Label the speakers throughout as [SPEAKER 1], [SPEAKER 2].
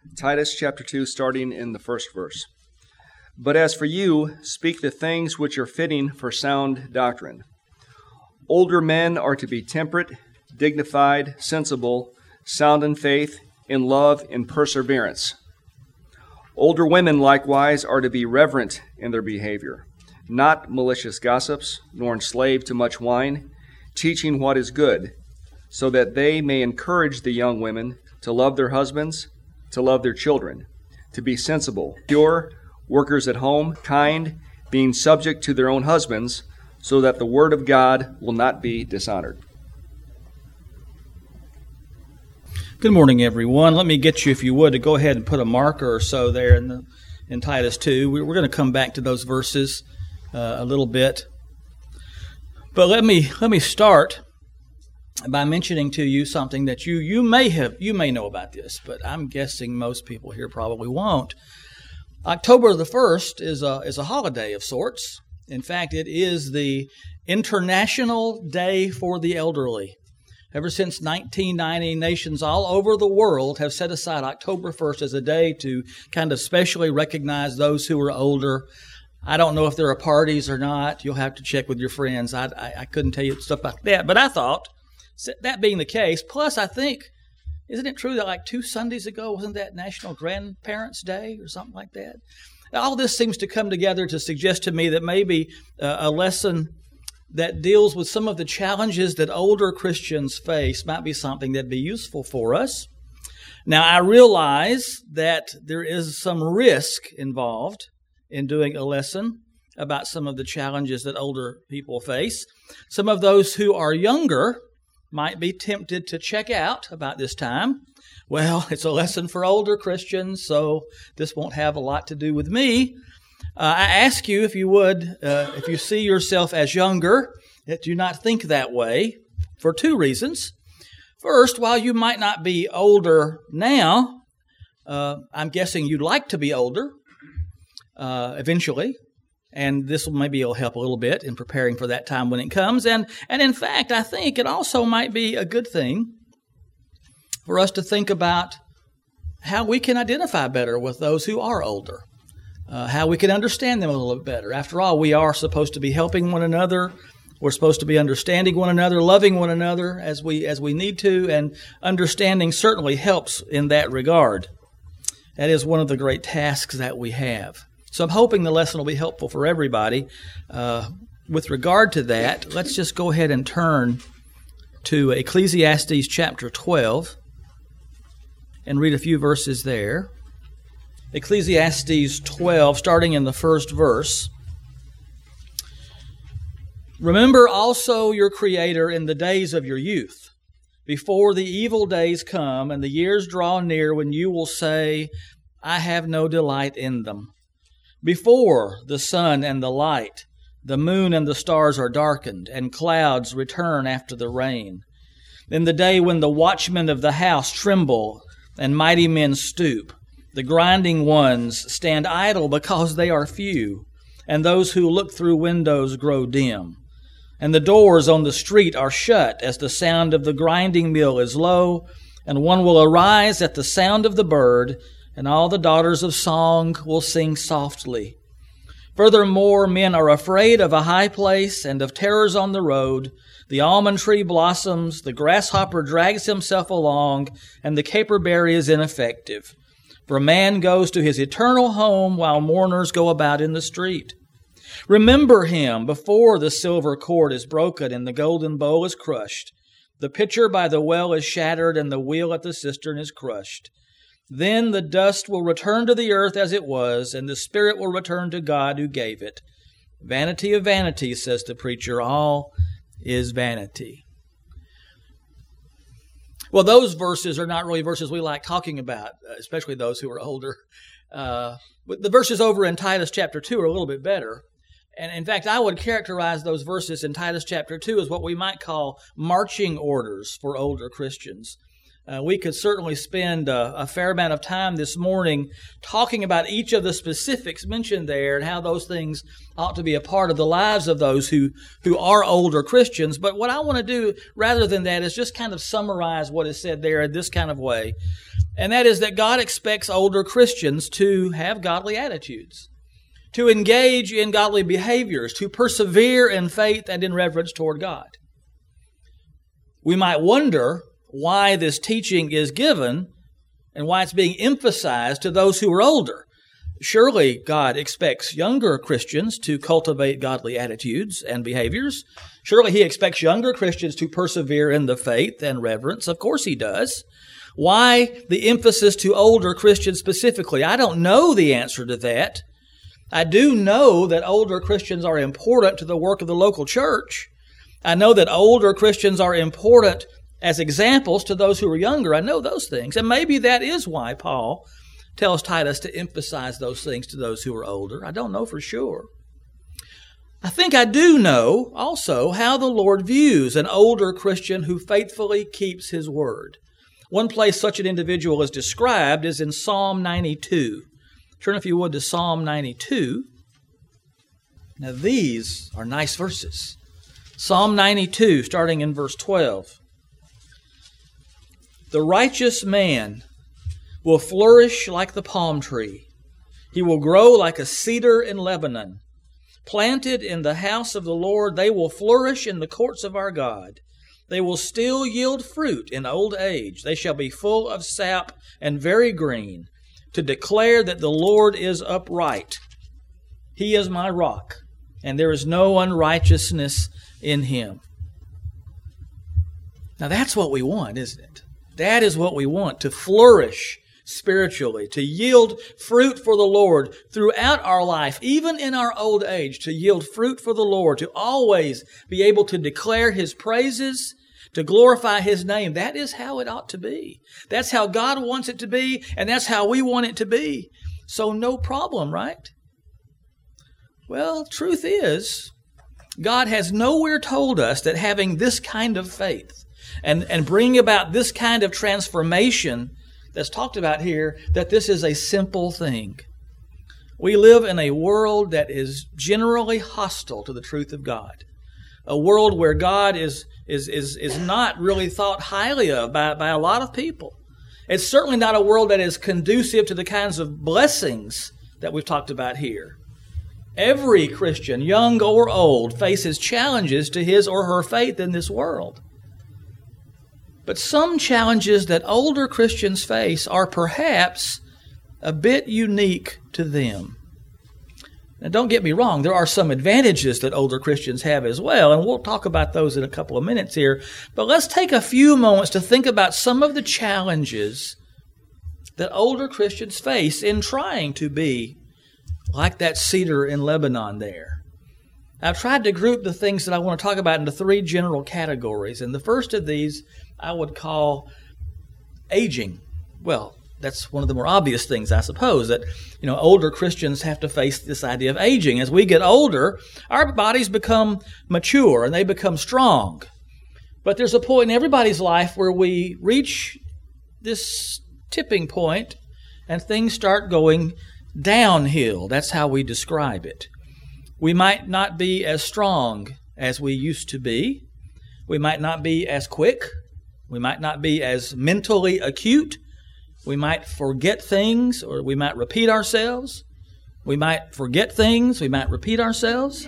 [SPEAKER 1] Titus chapter 2, starting in the first verse. But as for you, speak the things which are fitting for sound doctrine. Older men are to be temperate, dignified, sensible, sound in faith, in love, in perseverance. Older women likewise are to be reverent in their behavior, not malicious gossips, nor enslaved to much wine, teaching what is good, so that they may encourage the young women to love their husbands, to love their children, to be sensible, pure, workers at home, kind, being subject to their own husbands, so that the word of God will not be dishonored.
[SPEAKER 2] Good morning, everyone. Let me get you, if you would, to go ahead and put a marker or so there in Titus 2. We're going to come back to those verses a little bit. But let me start by mentioning to you something that you may know about this, but I'm guessing most people here probably won't. October the 1st is a holiday of sorts. In fact, it is the International Day for the Elderly. Ever since 1990, nations all over the world have set aside October 1st as a day to kind of specially recognize those who are older. I don't know if there are parties or not. You'll have to check with your friends. I couldn't tell you stuff like that. But I thought, that being the case, plus I think, isn't it true that like 2 Sundays ago, wasn't that National Grandparents' Day or something like that? All this seems to come together to suggest to me that maybe a lesson that deals with some of the challenges that older Christians face might be something that'd be useful for us. Now, I realize that there is some risk involved in doing a lesson about some of the challenges that older people face. Some of those who are younger might be tempted to check out about this time. Well, it's a lesson for older Christians, so this won't have a lot to do with me. I ask you, if you would, if you see yourself as younger, that you not think that way for 2 reasons. First, while you might not be older now, I'm guessing you'd like to be older eventually, and this maybe will help a little bit in preparing for that time when it comes. And in fact, I think it also might be a good thing for us to think about how we can identify better with those who are older. How we can understand them a little bit better. After all, we are supposed to be helping one another. We're supposed to be understanding one another, loving one another as we need to, and understanding certainly helps in that regard. That is one of the great tasks that we have. So I'm hoping the lesson will be helpful for everybody. With regard to that, let's just go ahead and turn to Ecclesiastes chapter 12 and read a few verses there. Ecclesiastes 12, starting in the first verse. Remember also your Creator in the days of your youth, before the evil days come and the years draw near when you will say, I have no delight in them. Before the sun and the light, the moon and the stars are darkened, and clouds return after the rain. In the day when the watchmen of the house tremble and mighty men stoop, the grinding ones stand idle because they are few, and those who look through windows grow dim. And the doors on the street are shut as the sound of the grinding mill is low, and one will arise at the sound of the bird, and all the daughters of song will sing softly. Furthermore, men are afraid of a high place and of terrors on the road. The almond tree blossoms, the grasshopper drags himself along, and the caperberry is ineffective. For man goes to his eternal home while mourners go about in the street. Remember him before the silver cord is broken and the golden bowl is crushed. The pitcher by the well is shattered and the wheel at the cistern is crushed. Then the dust will return to the earth as it was, and the spirit will return to God who gave it. Vanity of vanities, says the preacher, all is vanity. Well, those verses are not really verses we like talking about, especially those who are older. But the verses over in Titus chapter 2 are a little bit better. And in fact, I would characterize those verses in Titus chapter 2 as what we might call marching orders for older Christians. We could certainly spend a fair amount of time this morning talking about each of the specifics mentioned there and how those things ought to be a part of the lives of those who are older Christians. But what I want to do rather than that is just kind of summarize what is said there in this kind of way. And that is that God expects older Christians to have godly attitudes, to engage in godly behaviors, to persevere in faith and in reverence toward God. We might wonder why this teaching is given and why it's being emphasized to those who are older. Surely God expects younger Christians to cultivate godly attitudes and behaviors. Surely He expects younger Christians to persevere in the faith and reverence. Of course He does. Why the emphasis to older Christians specifically? I don't know the answer to that. I do know that older Christians are important to the work of the local church. I know that older Christians are important as examples to those who are younger. I know those things. And maybe that is why Paul tells Titus to emphasize those things to those who are older. I don't know for sure. I think I do know also how the Lord views an older Christian who faithfully keeps His word. One place such an individual is described is in Psalm 92. Turn, if you would, to Psalm 92. Now, these are nice verses. Psalm 92, starting in verse 12. The righteous man will flourish like the palm tree. He will grow like a cedar in Lebanon. Planted in the house of the Lord, they will flourish in the courts of our God. They will still yield fruit in old age. They shall be full of sap and very green, to declare that the Lord is upright. He is my rock, and there is no unrighteousness in Him. Now that's what we want, isn't it? That is what we want, to flourish spiritually, to yield fruit for the Lord throughout our life, even in our old age, to yield fruit for the Lord, to always be able to declare His praises, to glorify His name. That is how it ought to be. That's how God wants it to be, and that's how we want it to be. So no problem, right? Well, truth is, God has nowhere told us that having this kind of faith and bringing about this kind of transformation that's talked about here, that this is a simple thing. We live in a world that is generally hostile to the truth of God. A world where God is not really thought highly of by a lot of people. It's certainly not a world that is conducive to the kinds of blessings that we've talked about here. Every Christian, young or old, faces challenges to his or her faith in this world. But some challenges that older Christians face are perhaps a bit unique to them. Now, don't get me wrong, there are some advantages that older Christians have as well, and we'll talk about those in a couple of minutes here. But let's take a few moments to think about some of the challenges that older Christians face in trying to be like that cedar in Lebanon there. I've tried to group the things that I want to talk about into three general categories, and the first of these I would call aging. Well, that's one of the more obvious things, I suppose, that older Christians have to face this idea of aging. As we get older, our bodies become mature and they become strong. But there's a point in everybody's life where we reach this tipping point and things start going downhill. That's how we describe it. We might not be as strong as we used to be. We might not be as quick. We might not be as mentally acute. We might forget things, or we might repeat ourselves. We might forget things. We might repeat ourselves.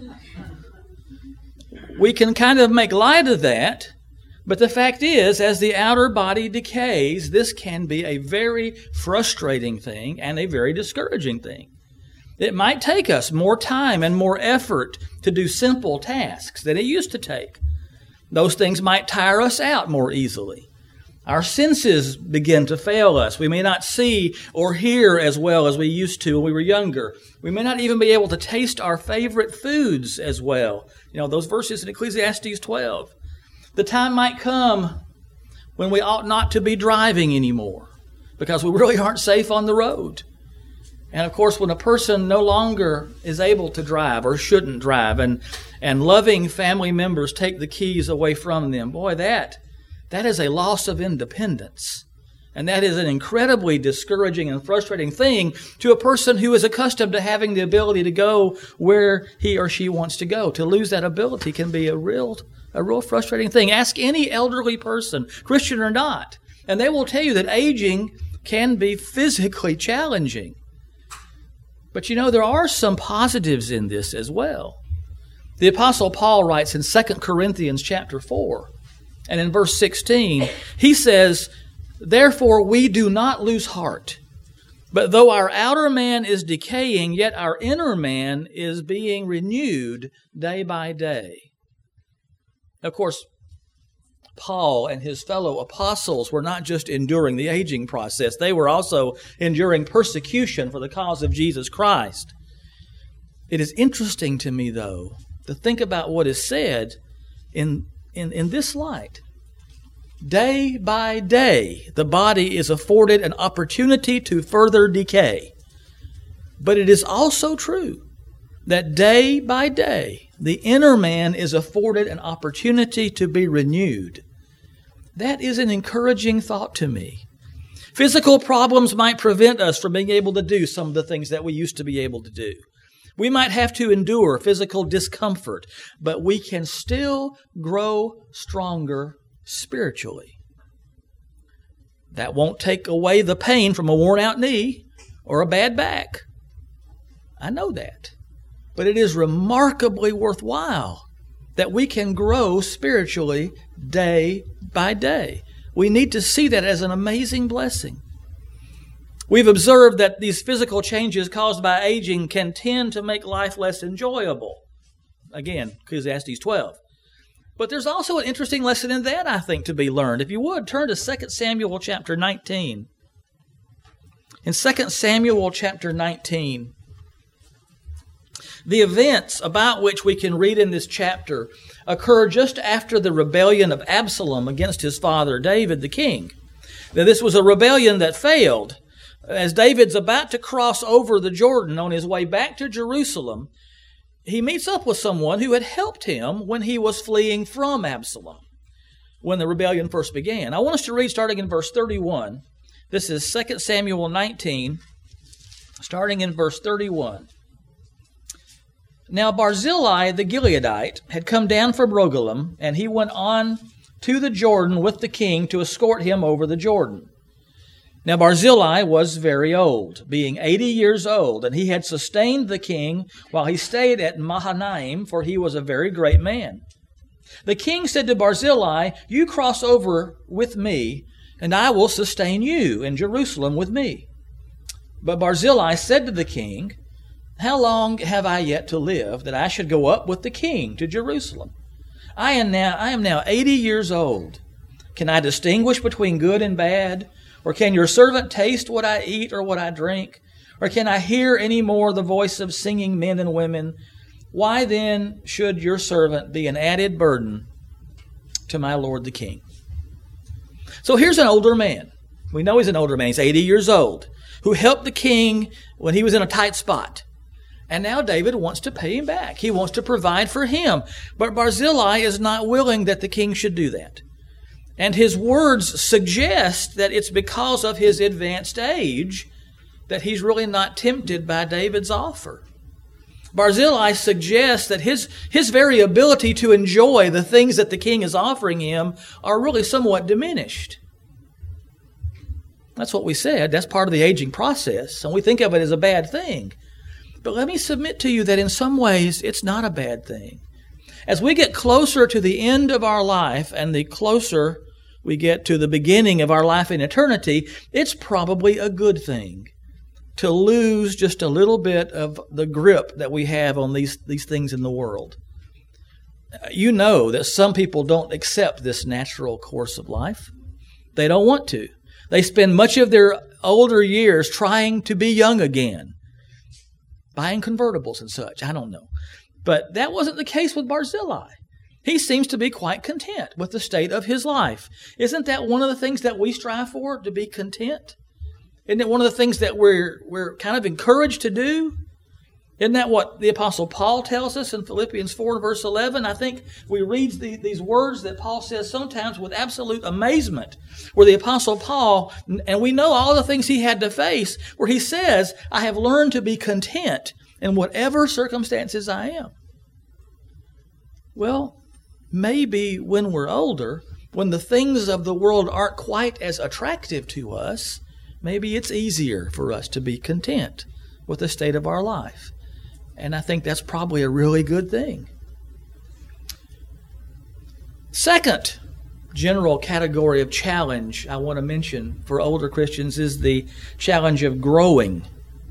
[SPEAKER 2] We can kind of make light of that, but the fact is, as the outer body decays, this can be a very frustrating thing and a very discouraging thing. It might take us more time and more effort to do simple tasks than it used to take. Those things might tire us out more easily. Our senses begin to fail us. We may not see or hear as well as we used to when we were younger. We may not even be able to taste our favorite foods as well. Those verses in Ecclesiastes 12. The time might come when we ought not to be driving anymore because we really aren't safe on the road. And of course, when a person no longer is able to drive or shouldn't drive and loving family members take the keys away from them, boy, that is a loss of independence. And that is an incredibly discouraging and frustrating thing to a person who is accustomed to having the ability to go where he or she wants to go. To lose that ability can be a real frustrating thing. Ask any elderly person, Christian or not, And they will tell you that aging can be physically challenging. But you know, there are some positives in this as well. The Apostle Paul writes in 2 Corinthians chapter 4, and in verse 16, he says, "Therefore we do not lose heart. But though our outer man is decaying, yet our inner man is being renewed day by day." Of course, Paul and his fellow apostles were not just enduring the aging process, they were also enduring persecution for the cause of Jesus Christ. It is interesting to me, though, to think about what is said in this light. Day by day, the body is afforded an opportunity to further decay. But it is also true that day by day, the inner man is afforded an opportunity to be renewed. That is an encouraging thought to me. Physical problems might prevent us from being able to do some of the things that we used to be able to do. We might have to endure physical discomfort, but we can still grow stronger spiritually. That won't take away the pain from a worn-out knee or a bad back. I know that. But it is remarkably worthwhile that we can grow spiritually day by day. We need to see that as an amazing blessing. We've observed that these physical changes caused by aging can tend to make life less enjoyable. Again, Ecclesiastes 12. But there's also an interesting lesson in that, I think, to be learned. If you would, turn to 2 Samuel chapter 19. In 2 Samuel chapter 19, the events about which we can read in this chapter occur just after the rebellion of Absalom against his father David the king. Now, this was a rebellion that failed. As David's about to cross over the Jordan on his way back to Jerusalem, he meets up with someone who had helped him when he was fleeing from Absalom, when the rebellion first began. I want us to read starting in verse 31. This is 2 Samuel 19, starting in verse 31. Now Barzillai the Gileadite had come down from Rogelim, and he went on to the Jordan with the king to escort him over the Jordan. Now Barzillai was very old, being 80 years old, and he had sustained the king while he stayed at Mahanaim, for he was a very great man. The king said to Barzillai, "You cross over with me, and I will sustain you in Jerusalem with me." But Barzillai said to the king, "How long have I yet to live, that I should go up with the king to Jerusalem? I am now 80 years old. Can I distinguish between good and bad? Or can your servant taste what I eat or what I drink? Or can I hear any more the voice of singing men and women? Why then should your servant be an added burden to my lord the king?" So here's an older man. We know he's an older man. He's 80 years old, who helped the king when he was in a tight spot. And now David wants to pay him back. He wants to provide for him. But Barzillai is not willing that the king should do that. And his words suggest that it's because of his advanced age that he's really not tempted by David's offer. Barzillai suggests that his very ability to enjoy the things that the king is offering him are really somewhat diminished. That's what we said. That's part of the aging process, and we think of it as a bad thing. But let me submit to you that in some ways it's not a bad thing. As we get closer to the end of our life and the closer we get to the beginning of our life in eternity, it's probably a good thing to lose just a little bit of the grip that we have on these things in the world. You know that some people don't accept this natural course of life. They don't want to. They spend much of their older years trying to be young again, buying convertibles and such. I don't know. But that wasn't the case with Barzillai. He seems to be quite content with the state of his life. Isn't that one of the things that we strive for, to be content? Isn't it one of the things that we're kind of encouraged to do? Isn't that what the Apostle Paul tells us in Philippians 4 verse 11? I think we read these words that Paul says sometimes with absolute amazement, where the Apostle Paul, and we know all the things he had to face, where he says, "I have learned to be content in whatever circumstances I am." Well, maybe when we're older, when the things of the world aren't quite as attractive to us, maybe it's easier for us to be content with the state of our life. And I think that's probably a really good thing. Second general category of challenge I want to mention for older Christians is the challenge of growing.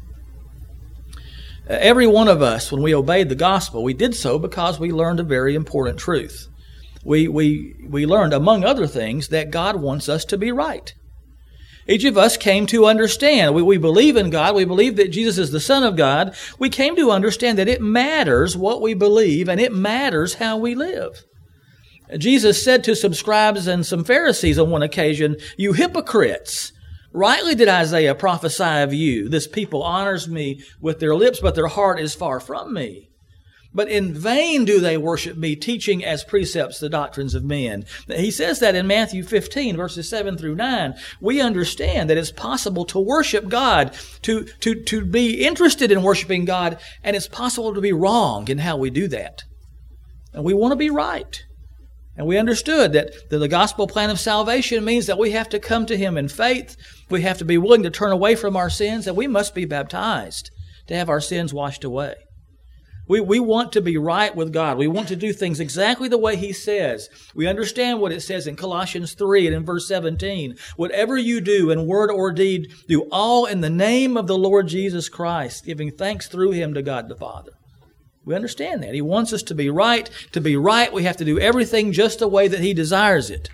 [SPEAKER 2] Every one of us, when we obeyed the gospel, we did so because we learned a very important truth. We learned, among other things, that God wants us to be right. Each of us came to understand. We believe in God. We believe that Jesus is the Son of God. We came to understand that it matters what we believe and it matters how we live. Jesus said to some scribes and some Pharisees on one occasion, "You hypocrites, rightly did Isaiah prophesy of you. This people honors me with their lips, but their heart is far from me. But in vain do they worship me, teaching as precepts the doctrines of men." He says that in Matthew 15, verses 7 through 9. We understand that it's possible to worship God, to be interested in worshiping God, and it's possible to be wrong in how we do that. And we want to be right. And we understood that the gospel plan of salvation means that we have to come to Him in faith. We have to be willing to turn away from our sins, and we must be baptized to have our sins washed away. We want to be right with God. We want to do things exactly the way He says. We understand what it says in Colossians 3 and in verse 17. Whatever you do in word or deed, do all in the name of the Lord Jesus Christ, giving thanks through Him to God the Father. We understand that. He wants us to be right. To be right, we have to do everything just the way that He desires it.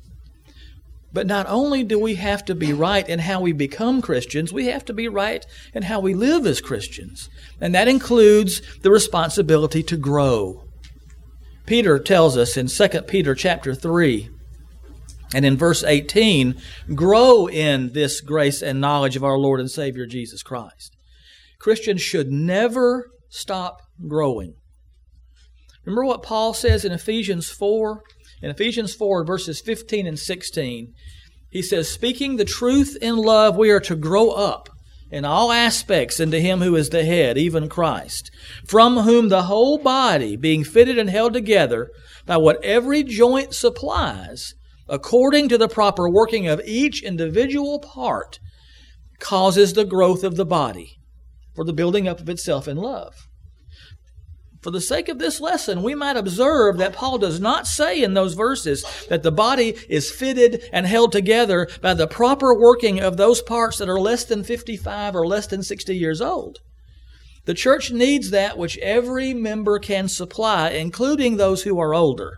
[SPEAKER 2] But not only do we have to be right in how we become Christians, we have to be right in how we live as Christians. And that includes the responsibility to grow. Peter tells us in 2 Peter chapter 3 and in verse 18, grow in this grace and knowledge of our Lord and Savior Jesus Christ. Christians should never stop growing. Remember what Paul says in Ephesians 4? In Ephesians 4, verses 15 and 16, he says, speaking the truth in love, we are to grow up in all aspects into Him who is the head, even Christ, from whom the whole body, being fitted and held together by what every joint supplies, according to the proper working of each individual part, causes the growth of the body for the building up of itself in love. For the sake of this lesson, we might observe that Paul does not say in those verses that the body is fitted and held together by the proper working of those parts that are less than 55 or less than 60 years old. The church needs that which every member can supply, including those who are older.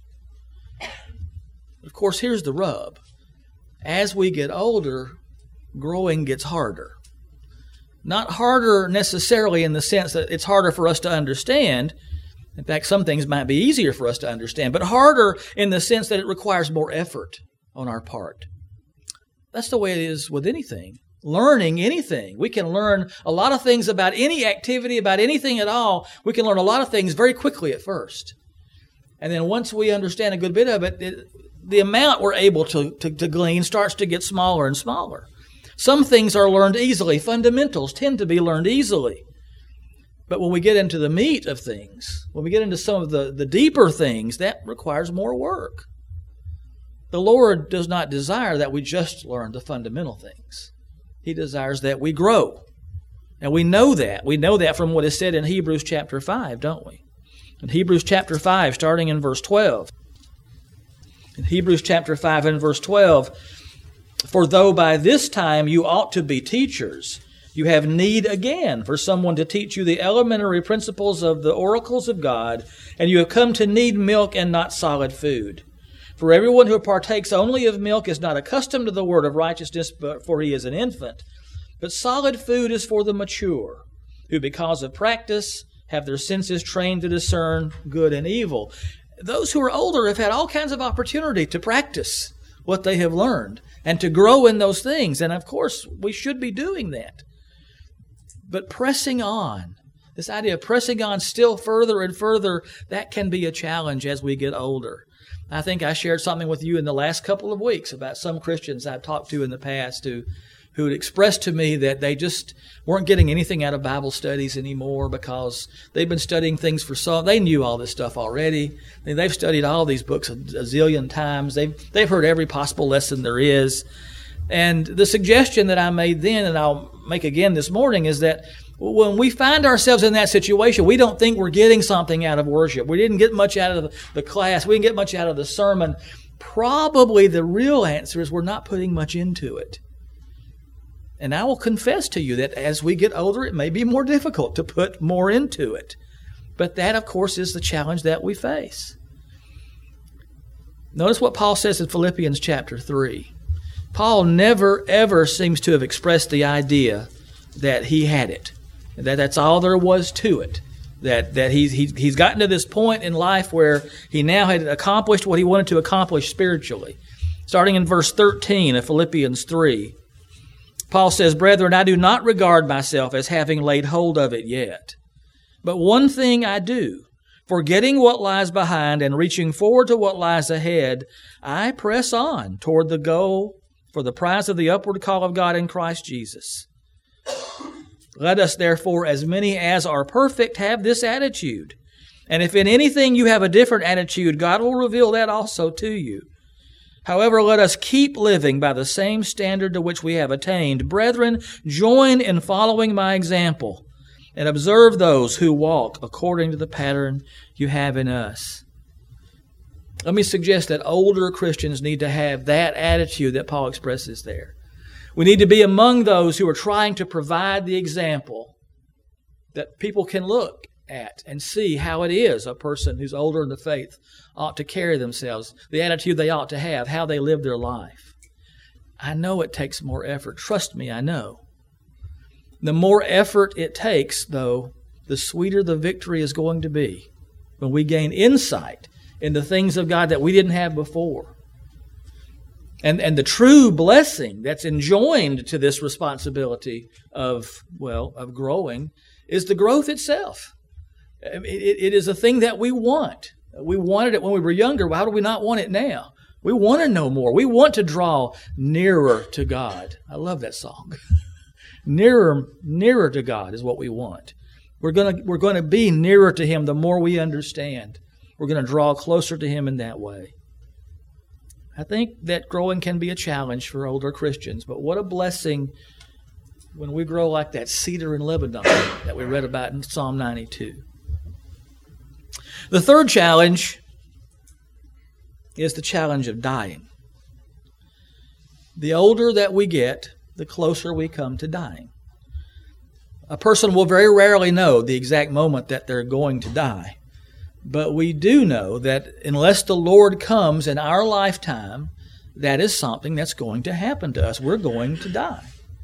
[SPEAKER 2] Of course, here's the rub. As we get older, growing gets harder. Not harder necessarily in the sense that it's harder for us to understand. In fact, some things might be easier for us to understand, but harder in the sense that it requires more effort on our part. That's the way it is with anything. Learning anything. We can learn a lot of things about any activity, about anything at all. We can learn a lot of things very quickly at first. And then once we understand a good bit of it, the amount we're able to glean starts to get smaller and smaller. Some things are learned easily. Fundamentals tend to be learned easily. But when we get into the meat of things, when we get into some of the deeper things, that requires more work. The Lord does not desire that we just learn the fundamental things. He desires that we grow. And we know that. We know that from what is said in Hebrews chapter 5, don't we? In Hebrews chapter 5, starting in verse 12. In Hebrews chapter 5 and verse 12, for though by this time you ought to be teachers, you have need again for someone to teach you the elementary principles of the oracles of God, and you have come to need milk and not solid food. For everyone who partakes only of milk is not accustomed to the word of righteousness, for he is an infant. But solid food is for the mature, who because of practice have their senses trained to discern good and evil. Those who are older have had all kinds of opportunity to practice what they have learned and to grow in those things. And of course, we should be doing that. But pressing on, this idea of pressing on still further and further, that can be a challenge as we get older. I think I shared something with you in the last couple of weeks about some Christians I've talked to in the past who who had expressed to me that they just weren't getting anything out of Bible studies anymore because they've been studying things they knew all this stuff already. They've studied all these books a zillion times. They've heard every possible lesson there is. And the suggestion that I made then, and I'll make again this morning, is that when we find ourselves in that situation, we don't think we're getting something out of worship. We didn't get much out of the class. We didn't get much out of the sermon. Probably the real answer is we're not putting much into it. And I will confess to you that as we get older, it may be more difficult to put more into it. But that, of course, is the challenge that we face. Notice what Paul says in Philippians chapter 3. Paul never, ever seems to have expressed the idea that he had it, that that's all there was to it, that he's gotten to this point in life where he now had accomplished what he wanted to accomplish spiritually. Starting in verse 13 of Philippians 3. Paul says, "Brethren, I do not regard myself as having laid hold of it yet. But one thing I do, forgetting what lies behind and reaching forward to what lies ahead, I press on toward the goal for the prize of the upward call of God in Christ Jesus. Let us therefore, as many as are perfect, have this attitude. And if in anything you have a different attitude, God will reveal that also to you. However, let us keep living by the same standard to which we have attained. Brethren, join in following my example and observe those who walk according to the pattern you have in us." Let me suggest that older Christians need to have that attitude that Paul expresses there. We need to be among those who are trying to provide the example that people can look at and see how it is a person who's older in the faith ought to carry themselves, the attitude they ought to have, how they live their life. I know it takes more effort. Trust me, I know. The more effort it takes, though, the sweeter the victory is going to be when we gain insight into things of God that we didn't have before. And the true blessing that's enjoined to this responsibility of growing is the growth itself. It is a thing that we want. We wanted it when we were younger. Why do we not want it now? We want to know more. We want to draw nearer to God. I love that song. Nearer to God is what we want. We're going to be nearer to Him the more we understand. We're going to draw closer to Him in that way. I think that growing can be a challenge for older Christians, but what a blessing when we grow like that cedar in Lebanon that we read about in Psalm 92. The third challenge is the challenge of dying. The older that we get, the closer we come to dying. A person will very rarely know the exact moment that they're going to die. But we do know that unless the Lord comes in our lifetime, that is something that's going to happen to us. We're going to die.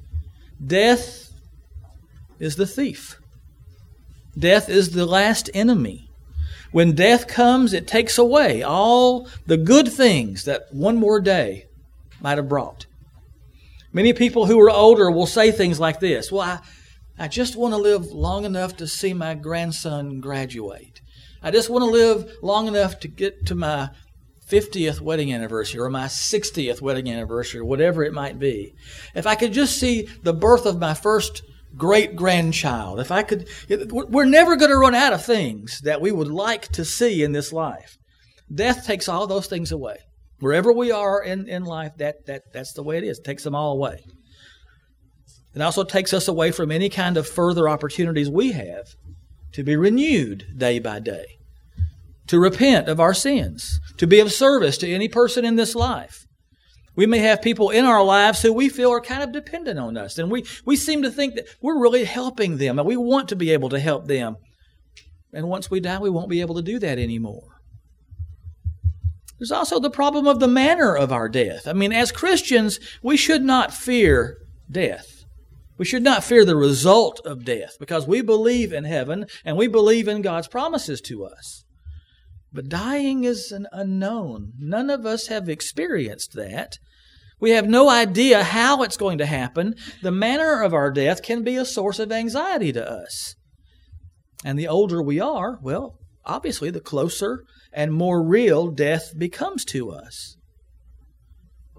[SPEAKER 2] Death is the thief. Death is the last enemy. When death comes, it takes away all the good things that one more day might have brought. Many people who are older will say things like this, "Well, I just want to live long enough to see my grandson graduate. I just want to live long enough to get to my 50th wedding anniversary or my 60th wedding anniversary," whatever it might be. If I could just see the birth of my first great-grandchild, if I could, we're never going to run out of things that we would like to see in this life. Death takes all those things away. Wherever we are in life, that's the way it is. It takes them all away. It also takes us away from any kind of further opportunities we have to be renewed day by day, to repent of our sins, to be of service to any person in this life. We may have people in our lives who we feel are kind of dependent on us, and we seem to think that we're really helping them, and we want to be able to help them. And once we die, we won't be able to do that anymore. There's also the problem of the manner of our death. I mean, as Christians, we should not fear death. We should not fear the result of death because we believe in heaven and we believe in God's promises to us. But dying is an unknown. None of us have experienced that. We have no idea how it's going to happen. The manner of our death can be a source of anxiety to us. And the older we are, well, obviously the closer and more real death becomes to us.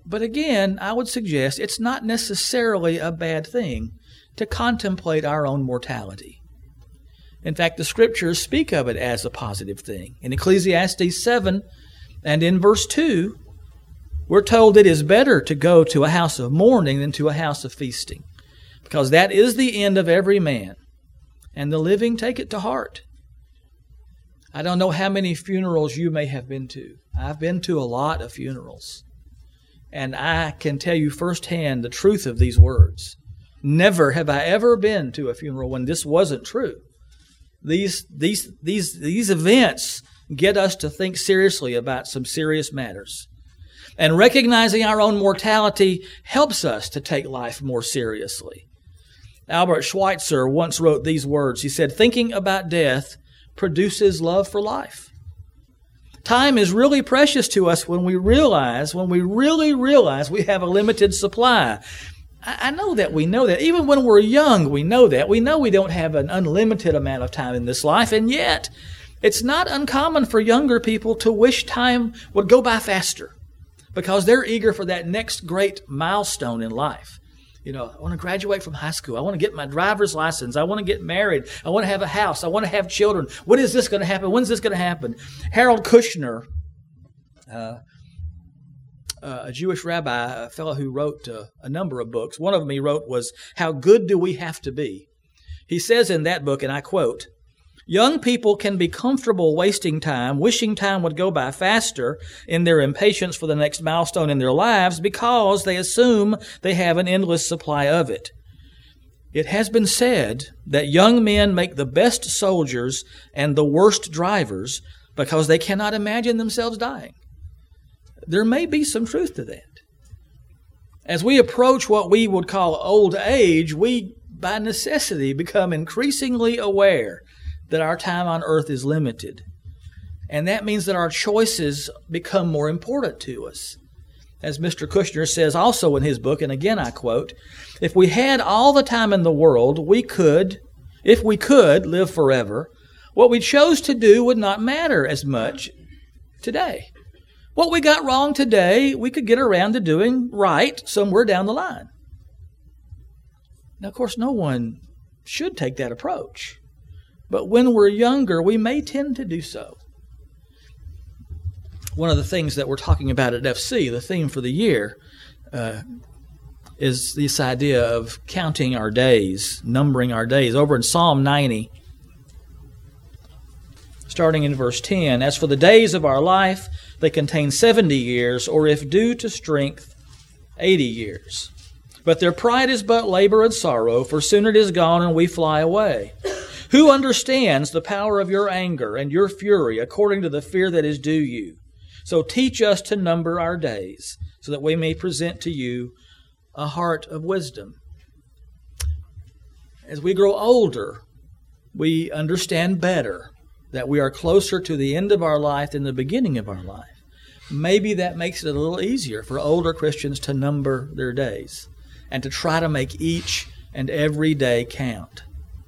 [SPEAKER 2] But again, I would suggest it's not necessarily a bad thing to contemplate our own mortality. In fact, the Scriptures speak of it as a positive thing. In Ecclesiastes 7 and in verse 2, we're told it is better to go to a house of mourning than to a house of feasting, because that is the end of every man, and the living take it to heart. I don't know how many funerals you may have been to. I've been to a lot of funerals. And I can tell you firsthand the truth of these words. Never have I ever been to a funeral when this wasn't true. These events get us to think seriously about some serious matters. And recognizing our own mortality helps us to take life more seriously. Albert Schweitzer once wrote these words. He said, "Thinking about death produces love for life." Time is really precious to us when we really realize we have a limited supply. I know that we know that. Even when we're young, we know that. We know we don't have an unlimited amount of time in this life, and yet it's not uncommon for younger people to wish time would go by faster because they're eager for that next great milestone in life. You know, I want to graduate from high school. I want to get my driver's license. I want to get married. I want to have a house. I want to have children. When is this going to happen? When's this going to happen? Harold Kushner, a Jewish rabbi, a fellow who wrote a number of books. One of them he wrote was, "How Good Do We Have to Be?" He says in that book, and I quote, "Young people can be comfortable wasting time, wishing time would go by faster in their impatience for the next milestone in their lives because they assume they have an endless supply of it. It has been said that young men make the best soldiers and the worst drivers because they cannot imagine themselves dying." There may be some truth to that. As we approach what we would call old age, we, by necessity, become increasingly aware that our time on earth is limited. And that means that our choices become more important to us. As Mr. Kushner says also in his book, and again I quote, "If we had all the time in the world, if we could live forever, what we chose to do would not matter as much today. What we got wrong today, we could get around to doing right somewhere down the line." Now, of course, no one should take that approach. But when we're younger, we may tend to do so. One of the things that we're talking about at FC, the theme for the year, is this idea of counting our days, numbering our days. Over in Psalm 90, starting in verse 10, "As for the days of our life, they contain 70 years, or if due to strength, 80 years. But their pride is but labor and sorrow, for soon it is gone and we fly away. Who understands the power of your anger and your fury according to the fear that is due you? So teach us to number our days, so that we may present to you a heart of wisdom." As we grow older, we understand better that we are closer to the end of our life than the beginning of our life. Maybe that makes it a little easier for older Christians to number their days and to try to make each and every day count.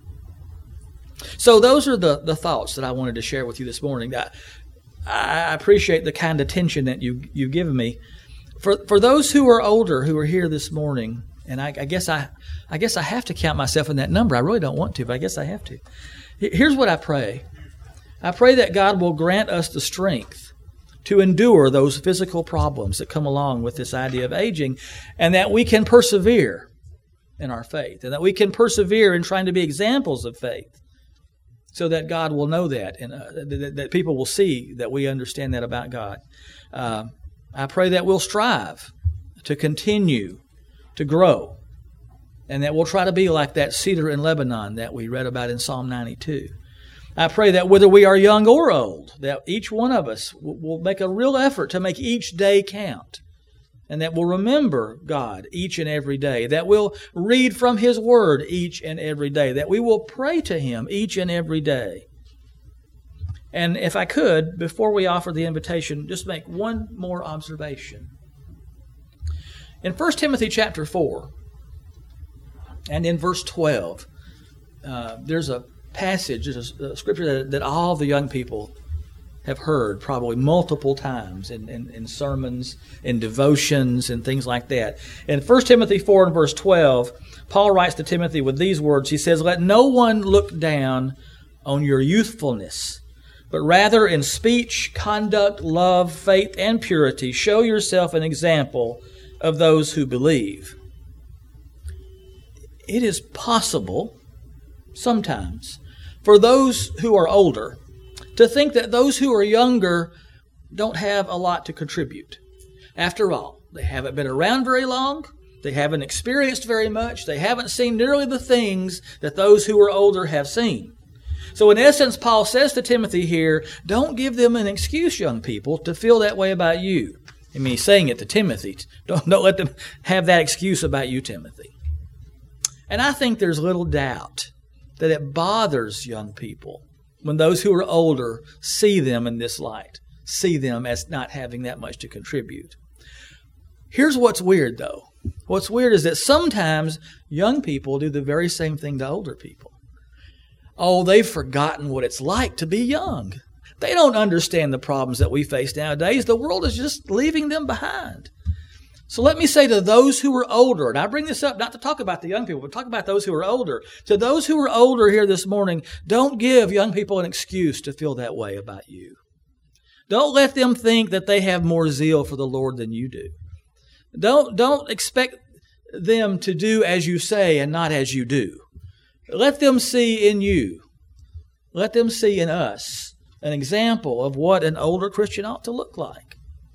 [SPEAKER 2] So those are the thoughts that I wanted to share with you this morning. I appreciate the kind attention that you've given me. For those who are older, who are here this morning, and I guess I have to count myself in that number. I really don't want to, but I guess I have to. Here's what I pray. I pray that God will grant us the strength to endure those physical problems that come along with this idea of aging, and that we can persevere in our faith, and that we can persevere in trying to be examples of faith, so that God will know that, and that people will see that we understand that about God. I pray that we'll strive to continue to grow, and that we'll try to be like that cedar in Lebanon that we read about in Psalm 92. I pray that whether we are young or old, that each one of us will make a real effort to make each day count, and that we'll remember God each and every day, that we'll read from His Word each and every day, that we will pray to Him each and every day. And if I could, before we offer the invitation, just make one more observation. In 1 Timothy chapter 4, and in verse 12, there's a passage, there's a scripture that all the young people have heard probably multiple times in sermons, in devotions, and things like that. In 1 Timothy 4 and verse 12, Paul writes to Timothy with these words. He says, "Let no one look down on your youthfulness, but rather in speech, conduct, love, faith, and purity, show yourself an example of those who believe." It is possible, sometimes, for those who are older to think that those who are younger don't have a lot to contribute. After all, they haven't been around very long, they haven't experienced very much, they haven't seen nearly the things that those who are older have seen. So in essence, Paul says to Timothy here, don't give them an excuse, young people, to feel that way about you. I mean, he's saying it to Timothy. Don't let them have that excuse about you, Timothy. And I think there's little doubt that it bothers young people when those who are older see them in this light, see them as not having that much to contribute. Here's what's weird, though. What's weird is that sometimes young people do the very same thing to older people. Oh, they've forgotten what it's like to be young. They don't understand the problems that we face nowadays. The world is just leaving them behind. So let me say to those who are older, and I bring this up not to talk about the young people, but talk about those who are older. To those who are older here this morning, don't give young people an excuse to feel that way about you. Don't let them think that they have more zeal for the Lord than you do. Don't expect them to do as you say and not as you do. Let them see in you, let them see in us an example of what an older Christian ought to look like.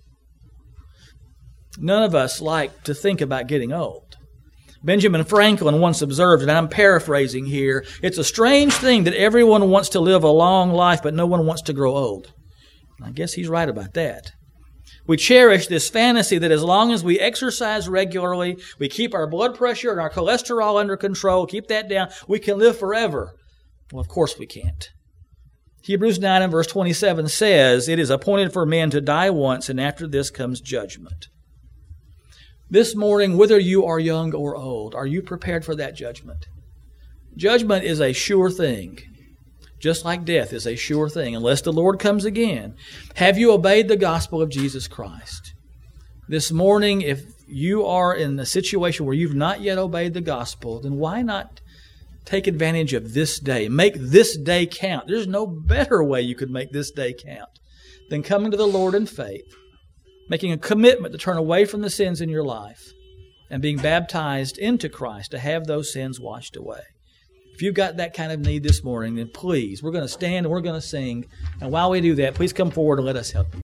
[SPEAKER 2] None of us like to think about getting old. Benjamin Franklin once observed, and I'm paraphrasing here, it's a strange thing that everyone wants to live a long life, but no one wants to grow old. I guess he's right about that. We cherish this fantasy that as long as we exercise regularly, we keep our blood pressure and our cholesterol under control, keep that down, we can live forever. Well, of course we can't. Hebrews 9 and verse 27 says, "It is appointed for men to die once, and after this comes judgment." This morning, whether you are young or old, are you prepared for that judgment? Judgment is a sure thing, just like death is a sure thing, unless the Lord comes again. Have you obeyed the gospel of Jesus Christ? This morning, if you are in a situation where you've not yet obeyed the gospel, then why not take advantage of this day? Make this day count. There's no better way you could make this day count than coming to the Lord in faith, making a commitment to turn away from the sins in your life, and being baptized into Christ to have those sins washed away. If you've got that kind of need this morning, then please, we're going to stand and we're going to sing. And while we do that, please come forward and let us help you.